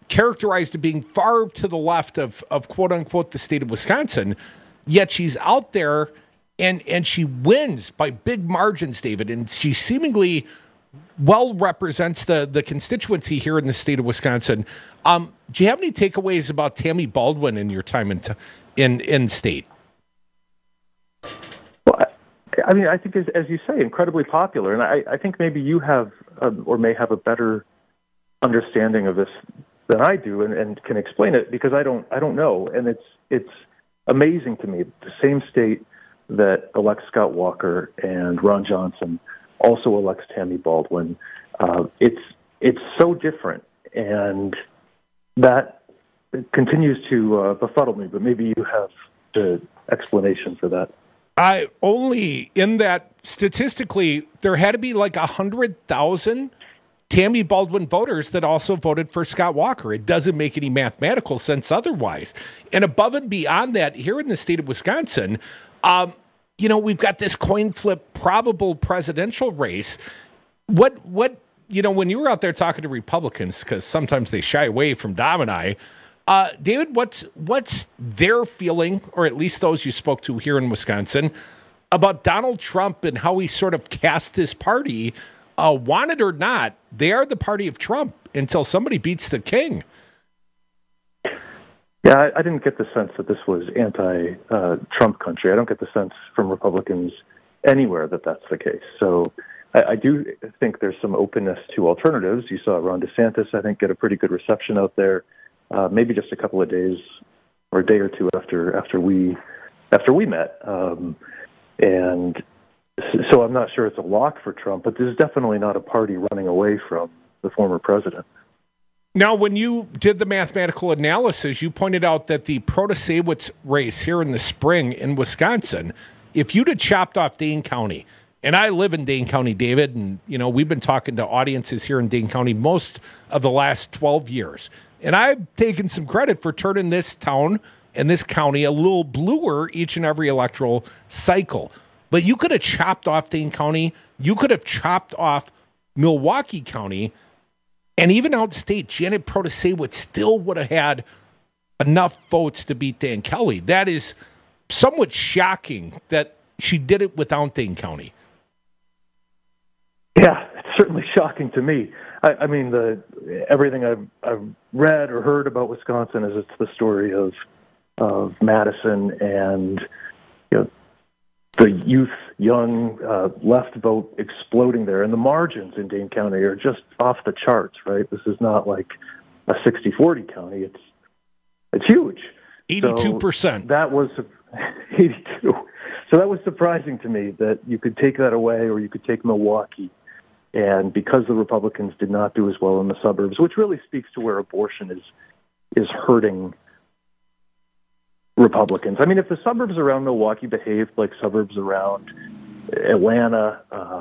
characterized as being far to the left of quote unquote the state of Wisconsin, yet she's out there and she wins by big margins, David, and she seemingly well represents the constituency here in the state of Wisconsin. Do you have any takeaways about Tammy Baldwin in your time in state? Well, I mean, I think as you say, incredibly popular, and I think maybe you have or may have a better understanding of this than I do, and can explain it, because I don't know, and it's amazing to me. The same state that elects Scott Walker and Ron Johnson also elects Tammy Baldwin. It's so different, and that continues to befuddle me. But maybe you have the explanation for that. I only in that statistically there had to be like 100,000 Tammy Baldwin voters that also voted for Scott Walker. It doesn't make any mathematical sense otherwise. And above and beyond that, here in the state of Wisconsin, we've got this coin flip probable presidential race. What when you were out there talking to Republicans, because sometimes they shy away from Dom and I, David, what's their feeling, or at least those you spoke to here in Wisconsin, about Donald Trump and how he sort of cast this party? Want it or not, they are the party of Trump until somebody beats the king. Yeah, I didn't get the sense that this was anti-Trump country. I don't get the sense from Republicans anywhere that that's the case. So I do think there's some openness to alternatives. You saw Ron DeSantis, I think, get a pretty good reception out there. Maybe just a couple of days or a day or two after we met, and so I'm not sure it's a lock for Trump, but there's definitely not a party running away from the former president. Now, when you did the mathematical analysis, you pointed out that the Protasewicz race here in the spring in Wisconsin, if you'd have chopped off Dane County, and I live in Dane County, David, and we've been talking to audiences here in Dane County most of the last 12 years. And I've taken some credit for turning this town and this county a little bluer each and every electoral cycle. But you could have chopped off Dane County. You could have chopped off Milwaukee County. And even outstate, Janet Protasewicz still would have had enough votes to beat Dan Kelly. That is somewhat shocking that she did it without Dane County. Yeah, it's certainly shocking to me. I mean, everything I've read or heard about Wisconsin is it's the story of Madison and the young left vote exploding there, and the margins in Dane County are just off the charts. Right, this is not like a 60-40 county. It's huge. 82%. That was 82. So that was surprising to me that you could take that away, or you could take Milwaukee. And because the Republicans did not do as well in the suburbs, which really speaks to where abortion is hurting Republicans. I mean, if the suburbs around Milwaukee behaved like suburbs around Atlanta,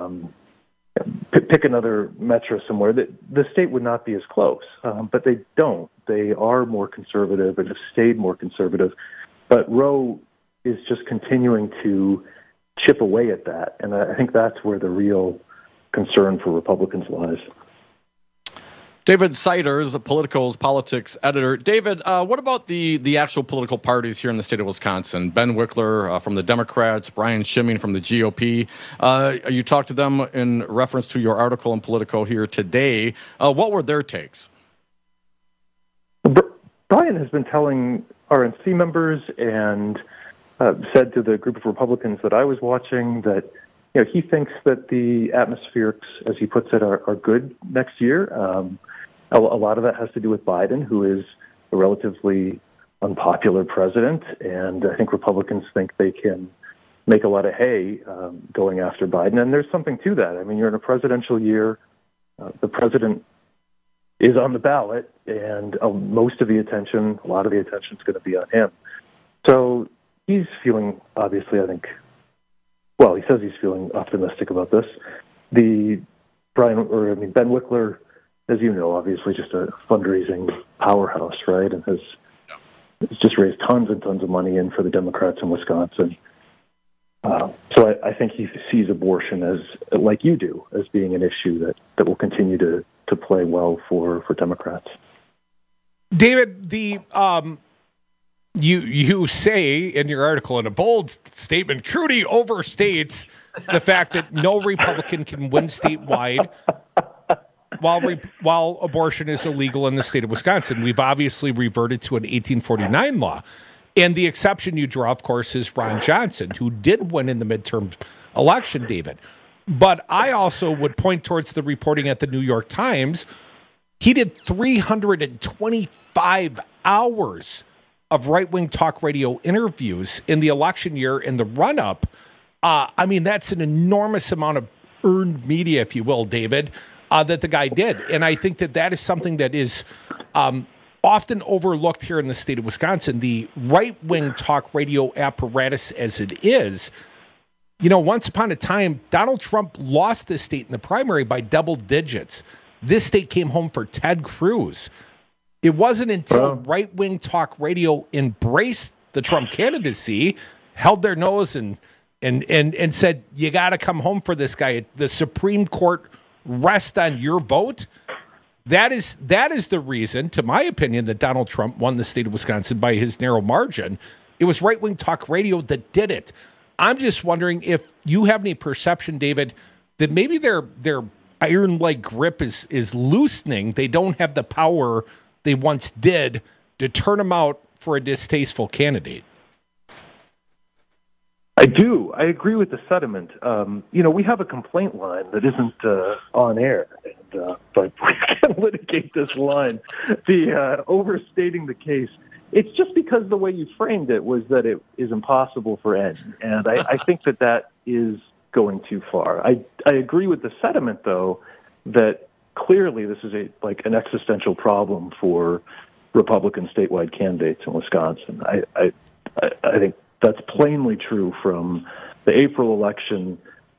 pick another metro somewhere, the state would not be as close. But they don't. They are more conservative and have stayed more conservative. But Roe is just continuing to chip away at that. And I think that's where the real concern for Republicans lies. David Siders, Political's politics editor. David, what about the actual political parties here in the state of Wisconsin? Ben Wickler from the Democrats, Brian Schimming from the GOP. You talked to them in reference to your article in Politico here today. What were their takes? Brian has been telling RNC members and said to the group of Republicans that I was watching that he thinks that the atmospherics, as he puts it, are good next year. A lot of that has to do with Biden, who is a relatively unpopular president, and I think Republicans think they can make a lot of hay going after Biden, and there's something to that. I mean, you're in a presidential year. The president is on the ballot, and most of the attention, a lot of the attention is going to be on him. So he's feeling, obviously, I think, well, he says he's feeling optimistic about this. Ben Wickler, as you know, obviously just a fundraising powerhouse, right? And has just raised tons and tons of money in for the Democrats in Wisconsin. So I think he sees abortion as, like you do, as being an issue that will continue to play well for Democrats. David, you say in your article in a bold statement, Crudy overstates the fact that no Republican can win statewide while abortion is illegal in the state of Wisconsin. We've obviously reverted to an 1849 law. And the exception you draw, of course, is Ron Johnson, who did win in the midterm election, David. But I also would point towards the reporting at the New York Times. He did 325 hours of right-wing talk radio interviews in the election year in the run-up. I mean, that's an enormous amount of earned media, if you will, David, that the guy did. And I think that is something that is often overlooked here in the state of Wisconsin. The right-wing talk radio apparatus as it is, you know, once upon a time, Donald Trump lost this state in the primary by double digits. This state came home for Ted Cruz. It wasn't until right-wing talk radio embraced the Trump candidacy, held their nose and said, you got to come home for this guy. The Supreme Court rests on your vote. That is the reason, to my opinion, that Donald Trump won the state of Wisconsin by his narrow margin. It was right-wing talk radio that did it. I'm just wondering if you have any perception, David, that maybe their iron-like grip is loosening. They don't have the power they once did to turn them out for a distasteful candidate. I do. I agree with the sentiment. We have a complaint line that isn't on air, but we can litigate this line. The overstating the case. It's just because the way you framed it was that it is impossible for N, and I think that is going too far. I agree with the sentiment, though, that clearly this is an existential problem for Republican statewide candidates in Wisconsin. I think that's plainly true from the April election.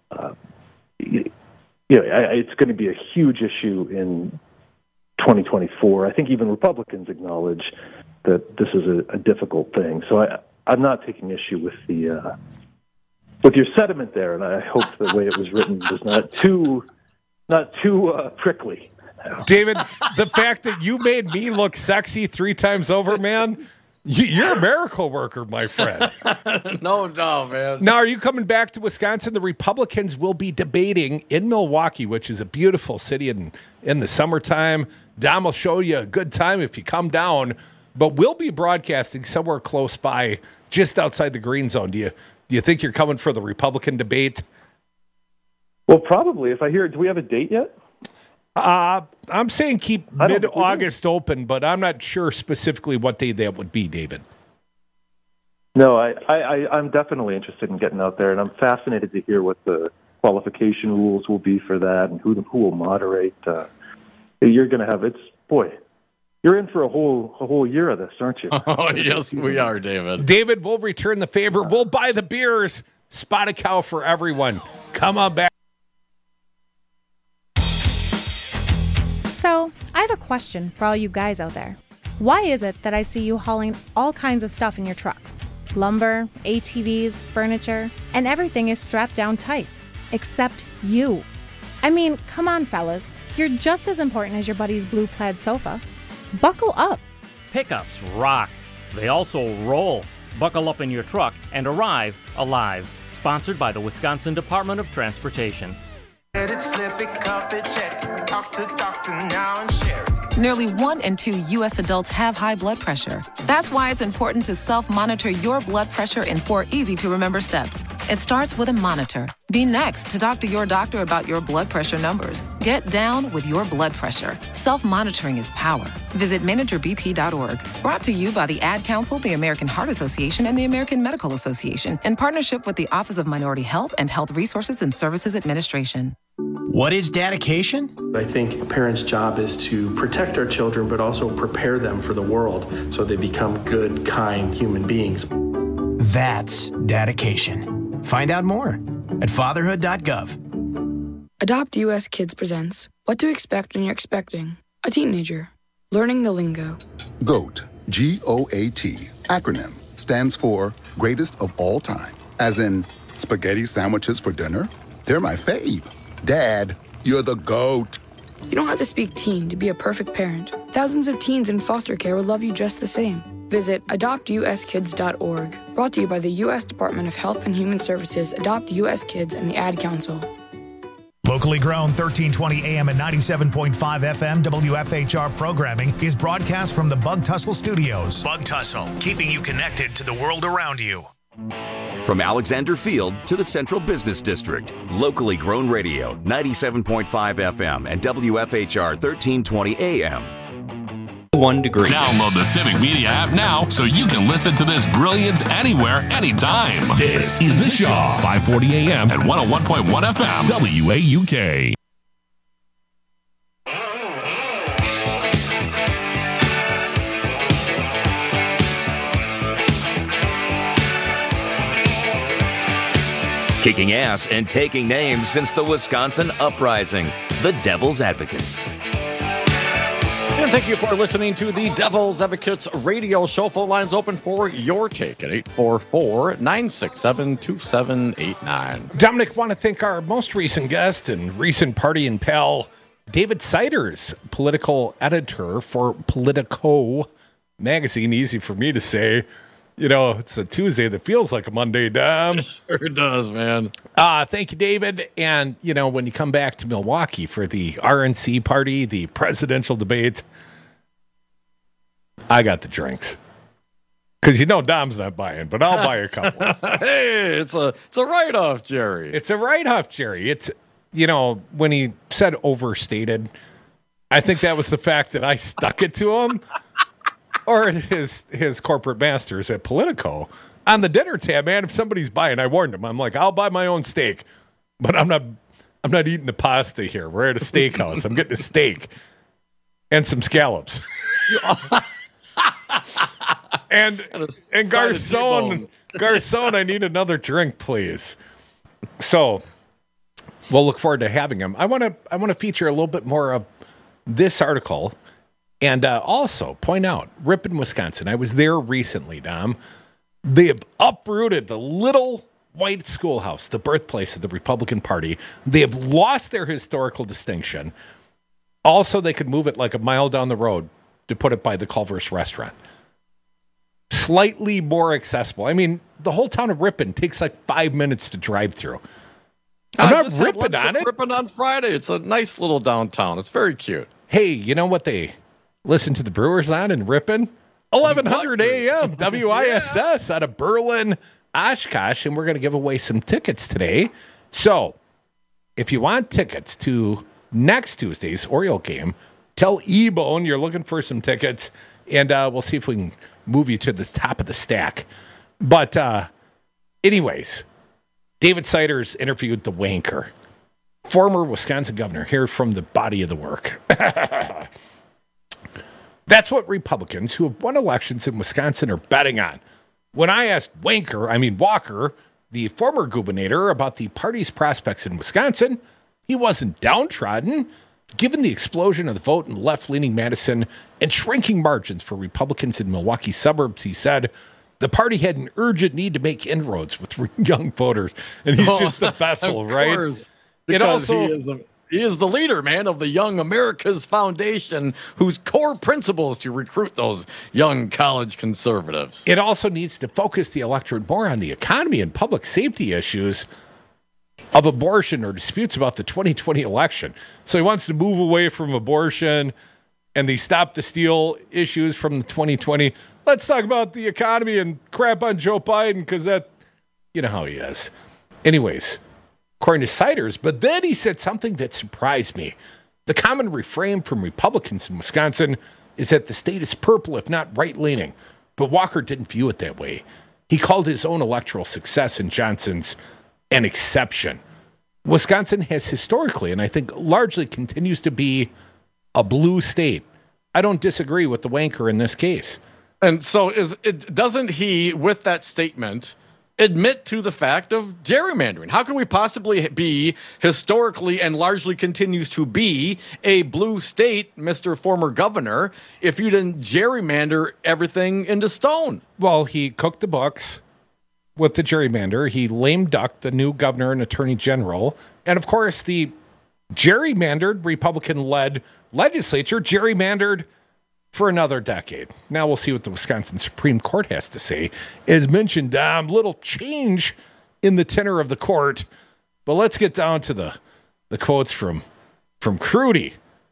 It's going to be a huge issue in 2024. I think even Republicans acknowledge that this is a difficult thing. So I'm not taking issue with your sentiment there, and I hope the way it was written was not too prickly. David, the fact that you made me look sexy 3 times over, man. You're a miracle worker, my friend. No doubt, man. Now, are you coming back to Wisconsin? The Republicans will be debating in Milwaukee, which is a beautiful city in the summertime. Dom will show you a good time if you come down. But we'll be broadcasting somewhere close by, just outside the green zone. Do you think you're coming for the Republican debate? Well, probably. If I hear it, do we have a date yet? I'm saying keep mid-August open, but I'm not sure specifically what day that would be, David. No, I'm definitely interested in getting out there, and I'm fascinated to hear what the qualification rules will be for that and who will moderate. You're going to have you're in for a whole year of this, aren't you? Oh, yes, we are, David. David, we'll return the favor. We'll buy the beers. Spotted Cow for everyone. Come on back. So, I have a question for all you guys out there. Why is it that I see you hauling all kinds of stuff in your trucks? Lumber, ATVs, furniture, and everything is strapped down tight. Except you. I mean, come on, fellas. You're just as important as your buddy's blue plaid sofa. Buckle up. Pickups rock. They also roll. Buckle up in your truck and arrive alive. Sponsored by the Wisconsin Department of Transportation. Nearly 1 in 2 U.S. adults have high blood pressure. That's why it's important to self-monitor your blood pressure in 4 easy-to-remember steps. It starts with a monitor. Be next to talk to your doctor about your blood pressure numbers. Get down with your blood pressure. Self-monitoring is power. Visit managerbp.org. Brought to you by the Ad Council, the American Heart Association, and the American Medical Association, in partnership with the Office of Minority Health and Health Resources and Services Administration. What is dedication? I think a parent's job is to protect our children, but also prepare them for the world so they become good, kind human beings. That's dedication. Find out more at fatherhood.gov. Adopt US Kids presents What to Expect When You're Expecting a Teenager. Learning the lingo. GOAT, G-O-A-T, acronym, stands for Greatest of All Time. As in, spaghetti sandwiches for dinner? They're my fave. Dad, you're the GOAT. You don't have to speak teen to be a perfect parent. Thousands of teens in foster care would love you just the same. Visit adoptuskids.org. Brought to you by the U.S. Department of Health and Human Services, Adopt U.S. Kids, and the Ad Council. Locally grown 1320 AM and 97.5 FM WFHR programming is broadcast from the Bug Tussle Studios. Bug Tussle, keeping you connected to the world around you. From Alexander Field to the Central Business District, locally grown radio 97.5 FM and WFHR 1320 AM. 1 degree. Download the Civic Media app now so you can listen to this brilliance anywhere, anytime. This is The Shaw, 540 AM and 101.1 FM, WAUK. Kicking ass and taking names since the Wisconsin Uprising, the Devil's Advocates. And thank you for listening to the Devil's Advocates radio show. Phone lines open for your take at 844-967-2789. Dominic, want to thank our most recent guest and recent party and pal, David Siders, political editor for Politico magazine. Easy for me to say. You know, it's a Tuesday that feels like a Monday, Dom. It sure does, man. Thank you, David. And, you know, when you come back to Milwaukee for the RNC party, the presidential debate, I got the drinks. Because you know Dom's not buying, but I'll buy a couple. Hey, it's a write-off, Jerry. It's a write-off, Jerry. It's, you know, when he said overstated, I think that was the fact that I stuck it to him. Or his corporate masters at Politico on the dinner tab, man. If somebody's buying, I warned him. I'm like, I'll buy my own steak, but I'm not eating the pasta here. We're at a steakhouse. I'm getting a steak and some scallops. and Garcon, I need another drink, please. So we'll look forward to having him. I want to feature a little bit more of this article. And also point out, Ripon, Wisconsin. I was there recently, Dom. They have uprooted the little white schoolhouse, the birthplace of the Republican Party. They have lost their historical distinction. Also, they could move it like a mile down the road to put it by the Culver's restaurant. Slightly more accessible. I mean, the whole town of Ripon takes like 5 minutes to drive through. I'm not ripping on it. Ripon on Friday. It's a nice little downtown. It's very cute. Hey, you know what they listen to the Brewers on in Ripon? 1100 AM, WISS out of Berlin, Oshkosh, and we're going to give away some tickets today. So, if you want tickets to next Tuesday's Oriole game, tell E-Bone you're looking for some tickets, and we'll see if we can move you to the top of the stack. But anyways, David Siders interviewed the wanker, former Wisconsin governor. Here from the body of the work. That's what Republicans who have won elections in Wisconsin are betting on. When I asked Wanker, I mean Walker, the former gubernator, about the party's prospects in Wisconsin, he wasn't downtrodden. Given the explosion of the vote in left-leaning Madison and shrinking margins for Republicans in Milwaukee suburbs, he said, the party had an urgent need to make inroads with young voters. And he's just the vessel, right? Course, because he is the leader, man, of the Young America's Foundation, whose core principle is to recruit those young college conservatives. It also needs to focus the electorate more on the economy and public safety issues of abortion or disputes about the 2020 election. So he wants to move away from abortion and the stop the steal issues from the 2020. Let's talk about the economy and crap on Joe Biden, because that, you know how he is. Anyways, according to Siders, but then he said something that surprised me. The common refrain from Republicans in Wisconsin is that the state is purple, if not right-leaning. But Walker didn't view it that way. He called his own electoral success in Johnson's an exception. Wisconsin has historically, and I think largely continues to be, a blue state. I don't disagree with the wanker in this case. And so doesn't he, with that statement, admit to the fact of gerrymandering? How can we possibly be historically and largely continues to be a blue state, Mr. Former Governor, if you didn't gerrymander everything into stone? Well, he cooked the books with the gerrymander. He lame ducked the new governor and attorney general. And of course, the gerrymandered Republican-led legislature gerrymandered for another decade. Now we'll see what the Wisconsin Supreme Court has to say. As mentioned, little change in the tenor of the court, but let's get down to the quotes from Crudy.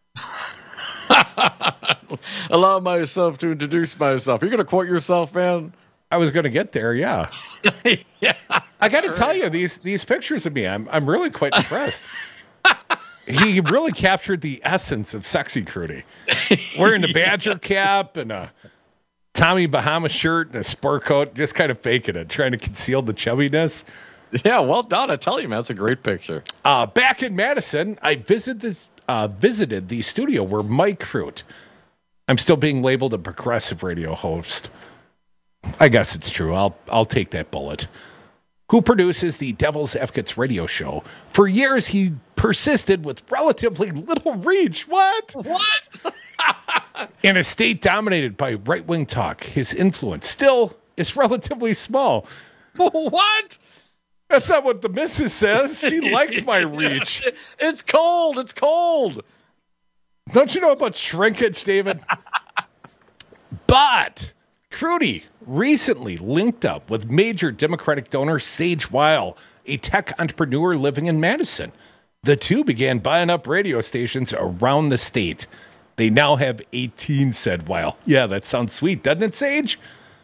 Allow myself to introduce myself. You're going to quote yourself, man? I was going to get there, yeah. Yeah. I got to tell you, these pictures of me, I'm really quite impressed. He really captured the essence of sexy Crudy. Wearing the Badger cap and a Tommy Bahama shirt and a sport coat, just kind of faking it, trying to conceal the chubbiness. Yeah, well done. I tell you, man, it's a great picture. Back in Madison, I visited the studio where Mike Crute, I'm still being labeled a progressive radio host. I guess it's true. I'll take that bullet. Who produces the Devil's Advocates radio show. For years, he persisted with relatively little reach. What? In a state dominated by right-wing talk, his influence still is relatively small. What? That's not what the missus says. She likes my reach. It's cold. It's cold. Don't you know about shrinkage, David? But Crudy recently linked up with major Democratic donor Sage Weil, a tech entrepreneur living in Madison. The two began buying up radio stations around the state. They now have 18, said Weil. Yeah, that sounds sweet, doesn't it, Sage?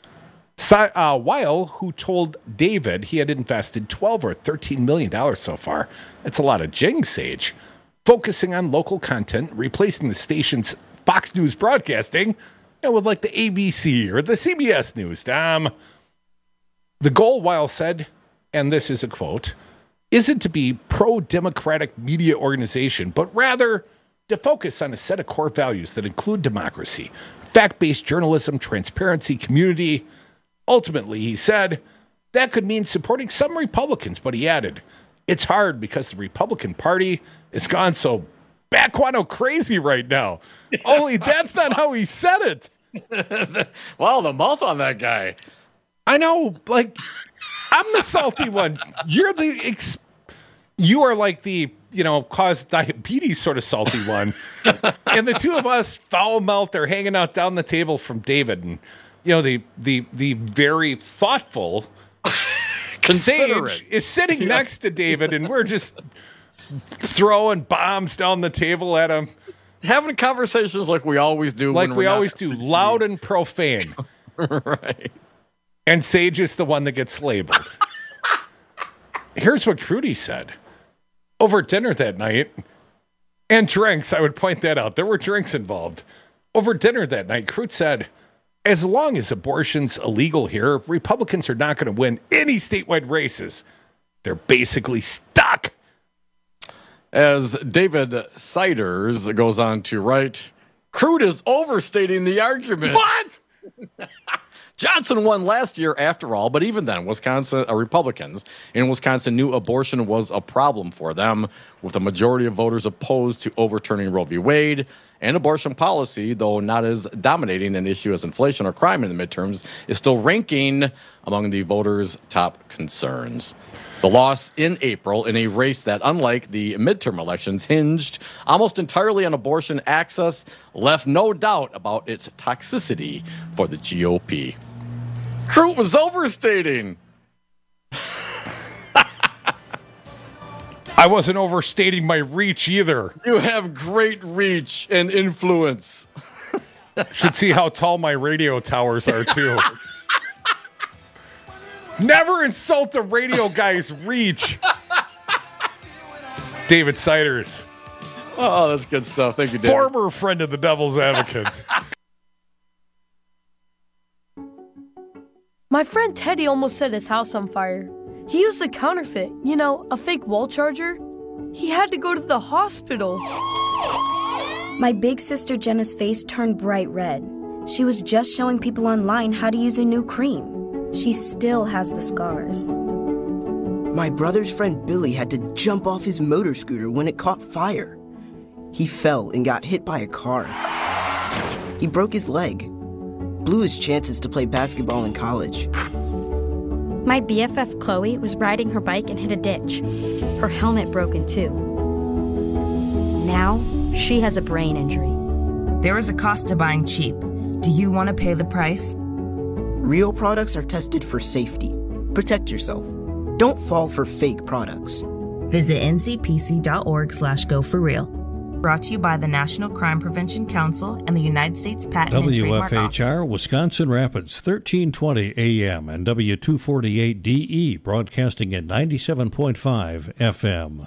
Weil, who told David he had invested $12 or $13 million so far. That's a lot of jing, Sage. Focusing on local content, replacing the station's Fox News broadcasting with like the ABC or the CBS News. The goal, Weil said, and this is a quote, isn't to be pro-democratic media organization, but rather to focus on a set of core values that include democracy, fact-based journalism, transparency, community. Ultimately, he said, that could mean supporting some Republicans, but he added, it's hard because the Republican Party has gone so backguano crazy right now. Only that's not how he said it. Wow, the mouth on that guy. I know, like, I'm the salty one. You are like the, cause diabetes sort of salty one. And the two of us foul-mouthed are hanging out down the table from David. And, the very thoughtful Sage is sitting next to David, and we're just throwing bombs down the table at him. Having conversations like we always do. Like we always do, loud and profane. Right. And Sage is the one that gets labeled. Here's what Crudy said. Over dinner that night, and drinks, I would point that out. There were drinks involved. Over dinner that night, Crute said, as long as abortion's illegal here, Republicans are not going to win any statewide races. They're basically stuck. As David Siders goes on to write, Crute is overstating the argument. What? Johnson won last year after all, but even then, Republicans in Wisconsin knew abortion was a problem for them, with a majority of voters opposed to overturning Roe v. Wade. And abortion policy, though not as dominating an issue as inflation or crime in the midterms, is still ranking among the voters' top concerns. The loss in April in a race that, unlike the midterm elections, hinged almost entirely on abortion access, left no doubt about its toxicity for the GOP. Crute was overstating. I wasn't overstating my reach either. You have great reach and influence. Should see how tall my radio towers are, too. Never insult a radio guy's reach. David Siders. Oh, that's good stuff. Thank you, David. Former friend of the Devil's Advocates. My friend Teddy almost set his house on fire. He used a counterfeit, a fake wall charger. He had to go to the hospital. My big sister Jenna's face turned bright red. She was just showing people online how to use a new cream. She still has the scars. My brother's friend Billy had to jump off his motor scooter when it caught fire. He fell and got hit by a car. He broke his leg, blew his chances to play basketball in college. My BFF Chloe was riding her bike and hit a ditch. Her helmet broke in two. Now, she has a brain injury. There is a cost to buying cheap. Do you want to pay the price? Real products are tested for safety. Protect yourself. Don't fall for fake products. Visit ncpc.org/go4real. Brought to you by the National Crime Prevention Council and the United States Patent and Trademark Office. WFHR, Wisconsin Rapids, 1320 AM and W248DE, broadcasting at 97.5 FM.